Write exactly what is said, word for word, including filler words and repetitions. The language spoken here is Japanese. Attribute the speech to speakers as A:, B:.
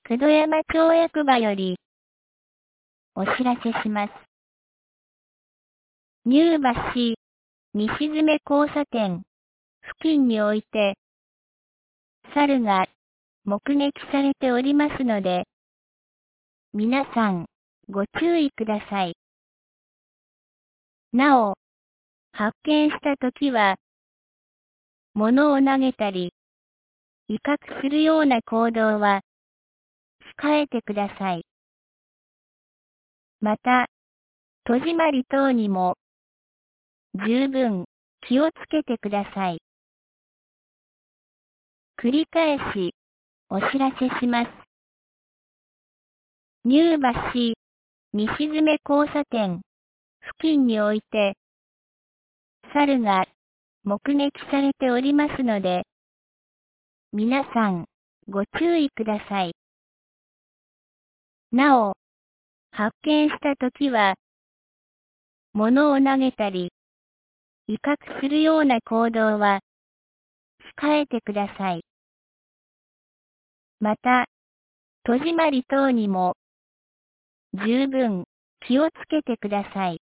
A: 九度山町役場よりお知らせします。乳橋、西詰交差点付近において、猿が目撃されておりますので、皆さんご注意ください。なお、発見したときは、物を投げたり、威嚇するような行動は控えてください。また、戸締まり等にも十分気をつけてください。繰り返しお知らせします。乳橋、西詰交差点付近において、猿が目撃されておりますので、皆さんご注意ください。なお、発見したときは、物を投げたり、威嚇するような行動は控えてください。また、戸締まり等にも十分気をつけてください。